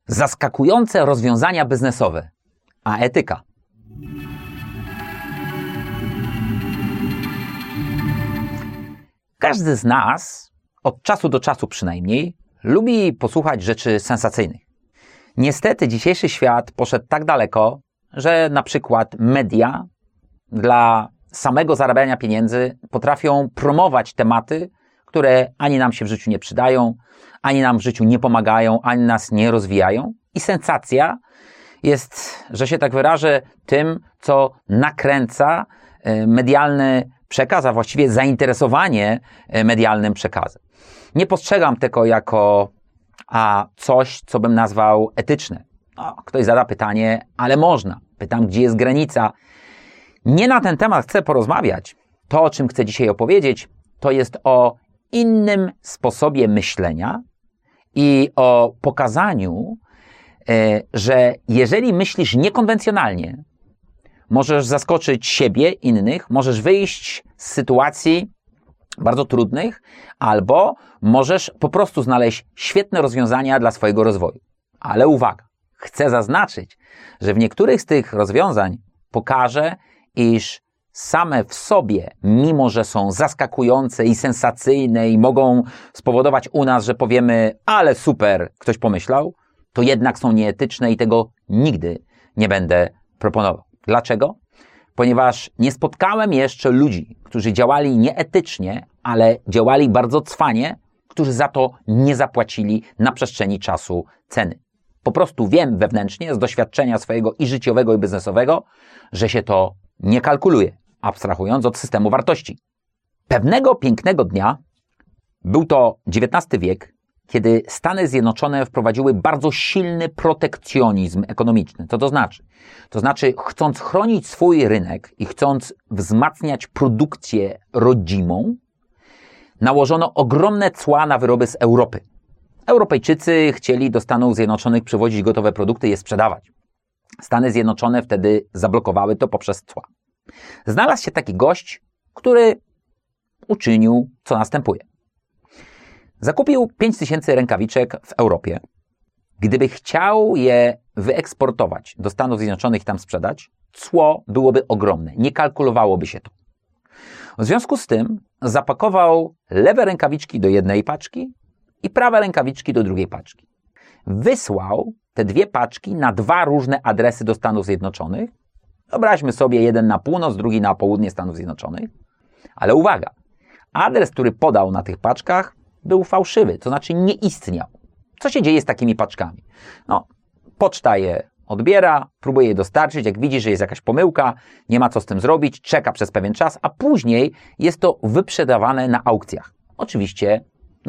Zaskakujące rozwiązania biznesowe, a etyka. Każdy z nas, od czasu do czasu przynajmniej, lubi posłuchać rzeczy sensacyjnych. Niestety dzisiejszy świat poszedł tak daleko, że na przykład media dla samego zarabiania pieniędzy potrafią promować tematy, które ani nam się w życiu nie przydają, ani nam w życiu nie pomagają, ani nas nie rozwijają. I sensacja jest, że się tak wyrażę, tym, co nakręca medialny przekaz, a właściwie zainteresowanie medialnym przekazem. Nie postrzegam tego jako coś, co bym nazwał etyczne. Ktoś zada pytanie, ale można. Pytam, gdzie jest granica. Nie na ten temat chcę porozmawiać. To, o czym chcę dzisiaj opowiedzieć, to jest o innym sposobie myślenia i o pokazaniu, że jeżeli myślisz niekonwencjonalnie, możesz zaskoczyć siebie, innych, możesz wyjść z sytuacji bardzo trudnych, albo możesz po prostu znaleźć świetne rozwiązania dla swojego rozwoju. Ale uwaga, chcę zaznaczyć, że w niektórych z tych rozwiązań pokażę, iż same w sobie, mimo że są zaskakujące i sensacyjne i mogą spowodować u nas, że powiemy, ale super, ktoś pomyślał, to jednak są nieetyczne i tego nigdy nie będę proponował. Dlaczego? Ponieważ nie spotkałem jeszcze ludzi, którzy działali nieetycznie, ale działali bardzo cwanie, którzy za to nie zapłacili na przestrzeni czasu ceny. Po prostu wiem wewnętrznie, z doświadczenia swojego i życiowego, i biznesowego, że się to nie kalkuluje, abstrahując od systemu wartości. Pewnego pięknego dnia, był to XIX wiek, kiedy Stany Zjednoczone wprowadziły bardzo silny protekcjonizm ekonomiczny. Co to znaczy? To znaczy, chcąc chronić swój rynek i chcąc wzmacniać produkcję rodzimą, nałożono ogromne cła na wyroby z Europy. Europejczycy chcieli do Stanów Zjednoczonych przywozić gotowe produkty i je sprzedawać. Stany Zjednoczone wtedy zablokowały to poprzez cła. Znalazł się taki gość, który uczynił, co następuje. Zakupił 5000 rękawiczek w Europie. Gdyby chciał je wyeksportować do Stanów Zjednoczonych i tam sprzedać, cło byłoby ogromne. Nie kalkulowałoby się to. W związku z tym zapakował lewe rękawiczki do jednej paczki i prawe rękawiczki do drugiej paczki. Wysłał te dwie paczki na 2 różne adresy do Stanów Zjednoczonych. Wyobraźmy sobie, jeden na północ, drugi na południe Stanów Zjednoczonych. Ale uwaga, adres, który podał na tych paczkach, był fałszywy, to znaczy nie istniał. Co się dzieje z takimi paczkami? Poczta je odbiera, próbuje je dostarczyć, jak widzi, że jest jakaś pomyłka, nie ma co z tym zrobić, czeka przez pewien czas, a później jest to wyprzedawane na aukcjach. Oczywiście,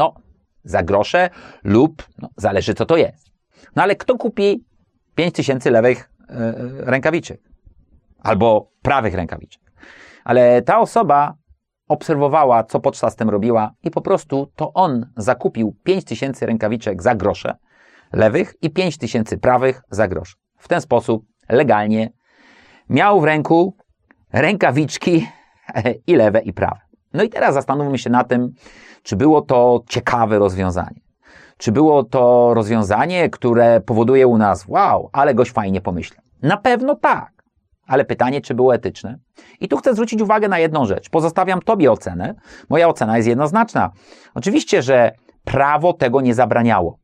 za grosze lub, zależy co to jest. Ale kto kupi 5000 lewych rękawiczek? Albo prawych rękawiczek? Ale ta osoba obserwowała, co poczta z tym robiła i po prostu to on zakupił 5000 rękawiczek za grosze lewych i 5000 prawych za grosze. W ten sposób legalnie miał w ręku rękawiczki i lewe i prawe. I teraz zastanówmy się na tym, czy było to ciekawe rozwiązanie. Czy było to rozwiązanie, które powoduje u nas, wow, ale goś fajnie pomyślał. Na pewno tak. Ale pytanie, czy było etyczne? I tu chcę zwrócić uwagę na jedną rzecz. Pozostawiam Tobie ocenę. Moja ocena jest jednoznaczna. Oczywiście, że prawo tego nie zabraniało.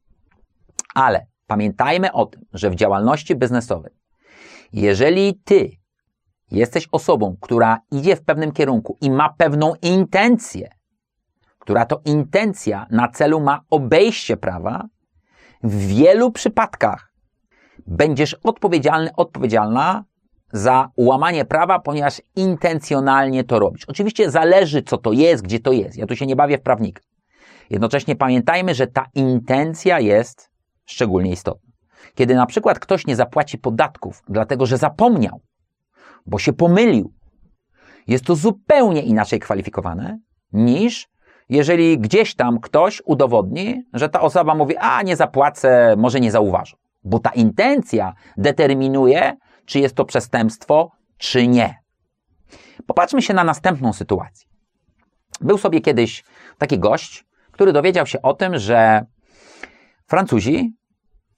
Ale pamiętajmy o tym, że w działalności biznesowej, jeżeli Ty jesteś osobą, która idzie w pewnym kierunku i ma pewną intencję, która to intencja na celu ma obejście prawa, w wielu przypadkach będziesz odpowiedzialna za łamanie prawa, ponieważ intencjonalnie to robisz. Oczywiście zależy, co to jest, gdzie to jest. Ja tu się nie bawię w prawnika. Jednocześnie pamiętajmy, że ta intencja jest szczególnie istotna. Kiedy na przykład ktoś nie zapłaci podatków, dlatego że zapomniał, bo się pomylił, jest to zupełnie inaczej kwalifikowane, niż jeżeli gdzieś tam ktoś udowodni, że ta osoba mówi, nie zapłacę, może nie zauważę. Bo ta intencja determinuje, czy jest to przestępstwo, czy nie. Popatrzmy się na następną sytuację. Był sobie kiedyś taki gość, który dowiedział się o tym, że Francuzi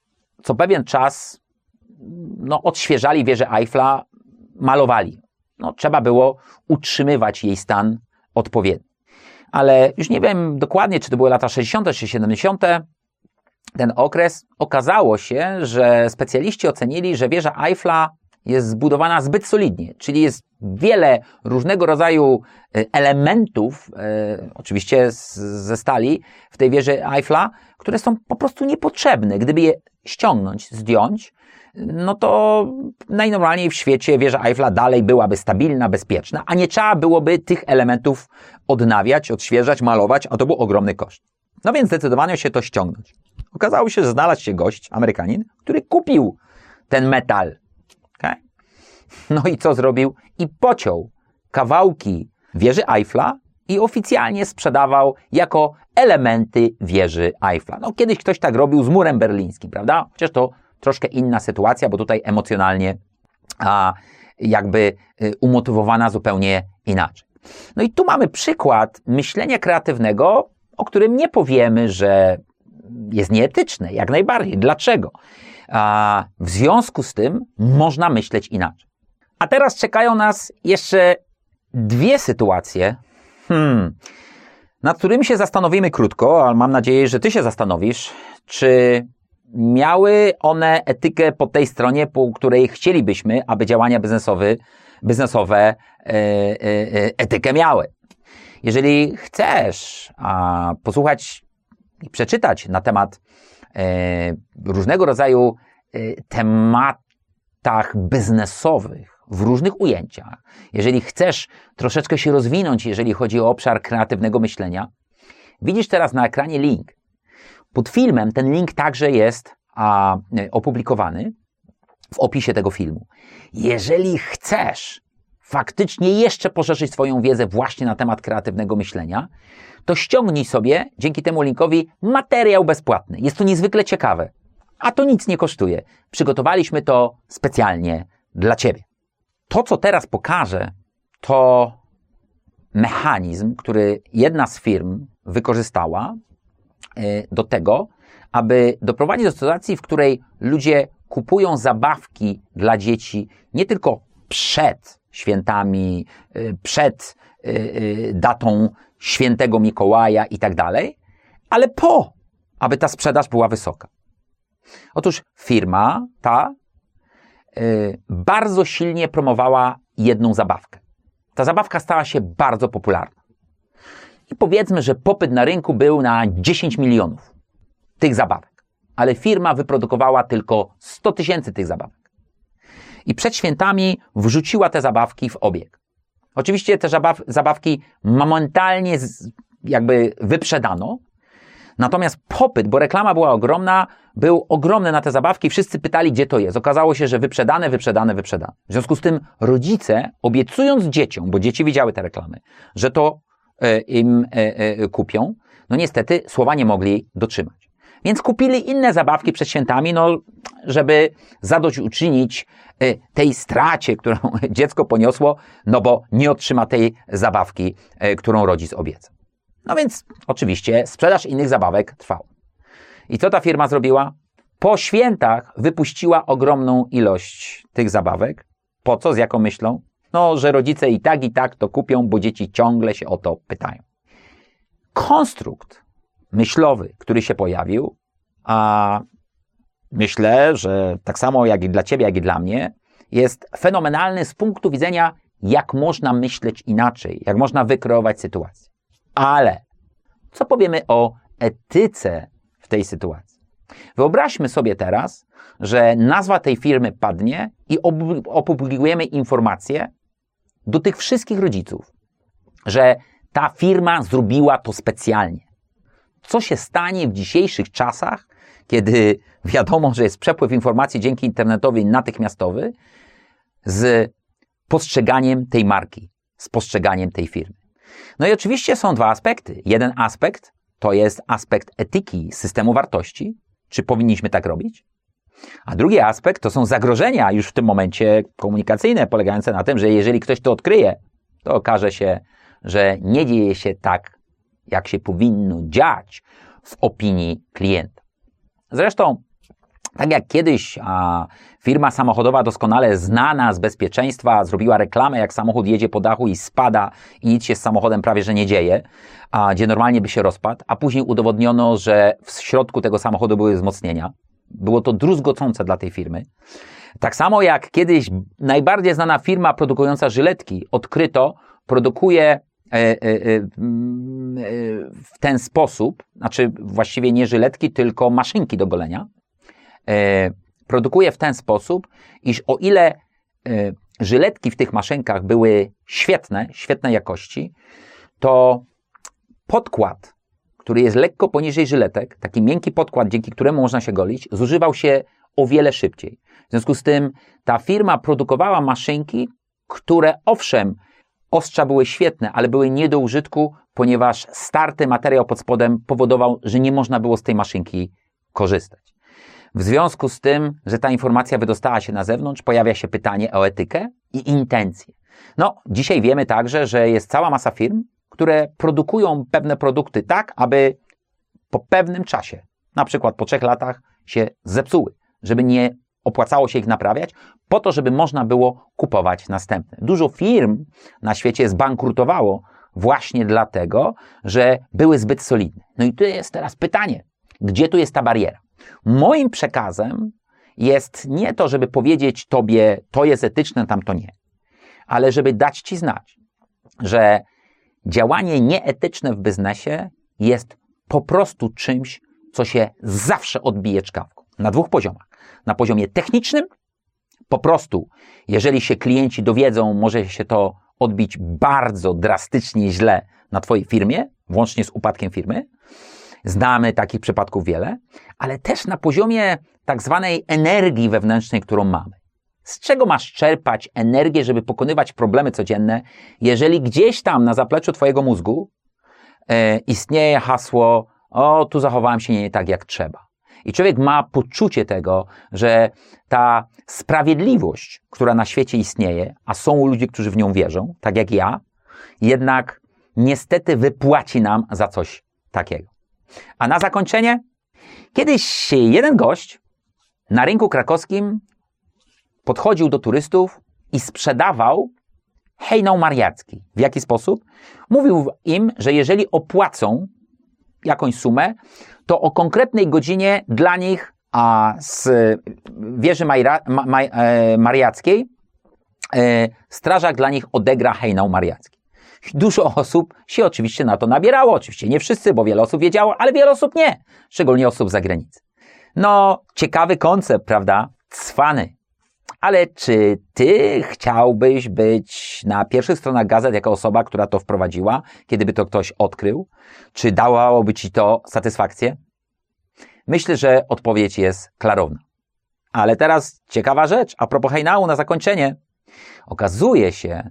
co pewien czas odświeżali wieżę Eiffla, malowali. Trzeba było utrzymywać jej stan odpowiedni. Ale już nie wiem dokładnie, czy to były lata 60. czy 70. Ten okres. Okazało się, że specjaliści ocenili, że wieża Eiffla jest zbudowana zbyt solidnie, czyli jest wiele różnego rodzaju elementów, oczywiście ze stali w tej wieży Eiffla, które są po prostu niepotrzebne. Gdyby je ściągnąć, zdjąć, to najnormalniej w świecie wieża Eiffla dalej byłaby stabilna, bezpieczna, a nie trzeba byłoby tych elementów odnawiać, odświeżać, malować, a to był ogromny koszt. Więc zdecydowano się to ściągnąć. Okazało się, że znalazł się gość, Amerykanin, który kupił ten metal. Okay? I co zrobił? I pociął kawałki wieży Eiffla i oficjalnie sprzedawał jako elementy wieży Eiffla. Kiedyś ktoś tak robił z murem berlińskim, prawda? Chociaż to troszkę inna sytuacja, bo tutaj emocjonalnie umotywowana zupełnie inaczej. I tu mamy przykład myślenia kreatywnego, o którym nie powiemy, że jest nieetyczne. Jak najbardziej. Dlaczego? W związku z tym można myśleć inaczej. A teraz czekają nas jeszcze dwie sytuacje, nad którymi się zastanowimy krótko, ale mam nadzieję, że ty się zastanowisz, czy miały one etykę po tej stronie, po której chcielibyśmy, aby działania biznesowe etykę miały. Jeżeli chcesz posłuchać i przeczytać na temat różnego rodzaju tematach biznesowych w różnych ujęciach, jeżeli chcesz troszeczkę się rozwinąć, jeżeli chodzi o obszar kreatywnego myślenia, widzisz teraz na ekranie link. Pod filmem ten link także jest opublikowany w opisie tego filmu. Jeżeli chcesz faktycznie jeszcze poszerzyć swoją wiedzę właśnie na temat kreatywnego myślenia, to ściągnij sobie dzięki temu linkowi materiał bezpłatny. Jest to niezwykle ciekawe, a to nic nie kosztuje. Przygotowaliśmy to specjalnie dla Ciebie. To, co teraz pokażę, to mechanizm, który jedna z firm wykorzystała do tego, aby doprowadzić do sytuacji, w której ludzie kupują zabawki dla dzieci nie tylko przed świętami, przed datą świętego Mikołaja i tak dalej, ale po, aby ta sprzedaż była wysoka. Otóż firma ta bardzo silnie promowała jedną zabawkę. Ta zabawka stała się bardzo popularna. I powiedzmy, że popyt na rynku był na 10 milionów tych zabawek, ale firma wyprodukowała tylko 100 000 tych zabawek. I przed świętami wrzuciła te zabawki w obieg. Oczywiście te zabawki momentalnie wyprzedano, natomiast popyt, bo reklama była ogromna, był ogromny na te zabawki, wszyscy pytali, gdzie to jest. Okazało się, że wyprzedane. W związku z tym rodzice, obiecując dzieciom, bo dzieci widziały te reklamy, że to im kupią, niestety słowa nie mogli dotrzymać. Więc kupili inne zabawki przed świętami, żeby zadośćuczynić tej stracie, którą dziecko poniosło, bo nie otrzyma tej zabawki, którą rodzic obiecał. Więc oczywiście sprzedaż innych zabawek trwała. I co ta firma zrobiła? Po świętach wypuściła ogromną ilość tych zabawek. Po co? Z jaką myślą? Że rodzice i tak to kupią, bo dzieci ciągle się o to pytają. Konstrukt myślowy, który się pojawił, a myślę, że tak samo jak i dla Ciebie, jak i dla mnie, jest fenomenalny z punktu widzenia, jak można myśleć inaczej, jak można wykreować sytuację. Ale co powiemy o etyce w tej sytuacji? Wyobraźmy sobie teraz, że nazwa tej firmy padnie i opublikujemy informację do tych wszystkich rodziców, że ta firma zrobiła to specjalnie. Co się stanie w dzisiejszych czasach, kiedy wiadomo, że jest przepływ informacji dzięki internetowi natychmiastowy, z postrzeganiem tej marki, z postrzeganiem tej firmy? I oczywiście są dwa aspekty. Jeden aspekt to jest aspekt etyki systemu wartości. Czy powinniśmy tak robić? A drugi aspekt to są zagrożenia już w tym momencie komunikacyjne, polegające na tym, że jeżeli ktoś to odkryje, to okaże się, że nie dzieje się tak, jak się powinno dziać w opinii klienta. Zresztą Tak jak kiedyś firma samochodowa doskonale znana z bezpieczeństwa zrobiła reklamę, jak samochód jedzie po dachu i spada i nic się z samochodem prawie że nie dzieje, gdzie normalnie by się rozpadł, a później udowodniono, że w środku tego samochodu były wzmocnienia. Było to druzgocące dla tej firmy. Tak samo jak kiedyś najbardziej znana firma produkująca żyletki odkryto, produkuje w ten sposób, znaczy właściwie nie żyletki, tylko maszynki do golenia, produkuje w ten sposób, iż o ile żyletki w tych maszynkach były świetnej jakości, to podkład, który jest lekko poniżej żyletek, taki miękki podkład, dzięki któremu można się golić, zużywał się o wiele szybciej. W związku z tym ta firma produkowała maszynki, które owszem, ostrza były świetne, ale były nie do użytku, ponieważ starty materiał pod spodem powodował, że nie można było z tej maszynki korzystać. W związku z tym, że ta informacja wydostała się na zewnątrz, pojawia się pytanie o etykę i intencje. No, dzisiaj wiemy także, że jest cała masa firm, które produkują pewne produkty tak, aby po pewnym czasie, na przykład po 3 latach, się zepsuły, żeby nie opłacało się ich naprawiać, po to, żeby można było kupować następne. Dużo firm na świecie zbankrutowało właśnie dlatego, że były zbyt solidne. No i tu jest teraz pytanie, gdzie tu jest ta bariera? Moim przekazem jest nie to, żeby powiedzieć tobie, to jest etyczne, tamto nie, ale żeby dać ci znać, że działanie nieetyczne w biznesie jest po prostu czymś, co się zawsze odbije czkawką. Na 2 poziomach. Na poziomie technicznym, po prostu, jeżeli się klienci dowiedzą, może się to odbić bardzo drastycznie źle na twojej firmie, włącznie z upadkiem firmy. Znamy takich przypadków wiele, ale też na poziomie tak zwanej energii wewnętrznej, którą mamy. Z czego masz czerpać energię, żeby pokonywać problemy codzienne, jeżeli gdzieś tam na zapleczu twojego mózgu istnieje hasło, o, tu zachowałem się nie tak jak trzeba. I człowiek ma poczucie tego, że ta sprawiedliwość, która na świecie istnieje, a są ludzie, którzy w nią wierzą, tak jak ja, jednak niestety wypłaci nam za coś takiego. A na zakończenie, kiedyś jeden gość na rynku krakowskim podchodził do turystów i sprzedawał hejnał mariacki. W jaki sposób? Mówił im, że jeżeli opłacą jakąś sumę, to o konkretnej godzinie dla nich z wieży mariackiej strażak dla nich odegra hejnał mariacki. Dużo osób się oczywiście na to nabierało. Oczywiście nie wszyscy, bo wiele osób wiedziało, ale wiele osób nie. Szczególnie osób z zagranicy. No, ciekawy koncept, prawda? Cwany. Ale czy ty chciałbyś być na pierwszych stronach gazet jako osoba, która to wprowadziła, kiedy by to ktoś odkrył? Czy dawałoby ci to satysfakcję? Myślę, że odpowiedź jest klarowna. Ale teraz ciekawa rzecz, a propos hejnału na zakończenie. Okazuje się,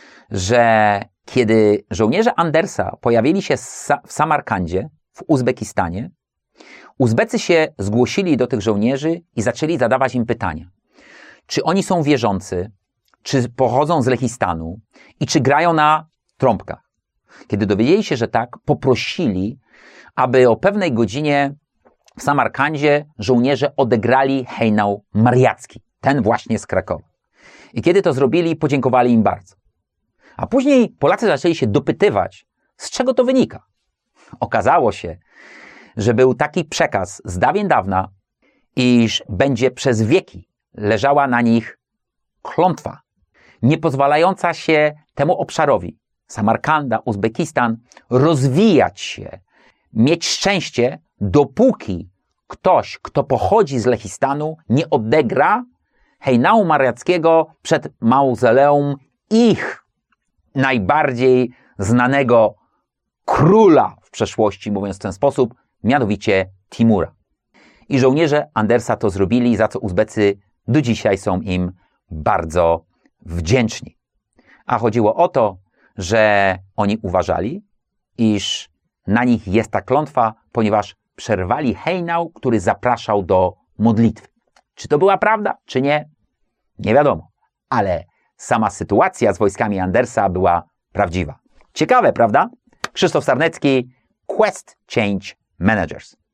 że kiedy żołnierze Andersa pojawili się w Samarkandzie, w Uzbekistanie, Uzbecy się zgłosili do tych żołnierzy i zaczęli zadawać im pytania. Czy oni są wierzący, czy pochodzą z Lechistanu i czy grają na trąbkach. Kiedy dowiedzieli się, że tak, poprosili, aby o pewnej godzinie w Samarkandzie żołnierze odegrali hejnał mariacki, ten właśnie z Krakowa. I kiedy to zrobili, podziękowali im bardzo. A później Polacy zaczęli się dopytywać, z czego to wynika. Okazało się, że był taki przekaz z dawien dawna, iż będzie przez wieki leżała na nich klątwa, nie pozwalająca się temu obszarowi, Samarkanda, Uzbekistan, rozwijać się, mieć szczęście, dopóki ktoś, kto pochodzi z Lechistanu, nie odegra hejnału mariackiego przed mauzoleum ich najbardziej znanego króla w przeszłości, mówiąc w ten sposób, mianowicie Timura. I żołnierze Andersa to zrobili, za co Uzbecy do dzisiaj są im bardzo wdzięczni. A chodziło o to, że oni uważali, iż na nich jest ta klątwa, ponieważ przerwali hejnał, który zapraszał do modlitwy. Czy to była prawda, czy nie? Nie wiadomo. Ale sama sytuacja z wojskami Andersa była prawdziwa. Ciekawe, prawda? Krzysztof Sarnecki, Quest Change Managers.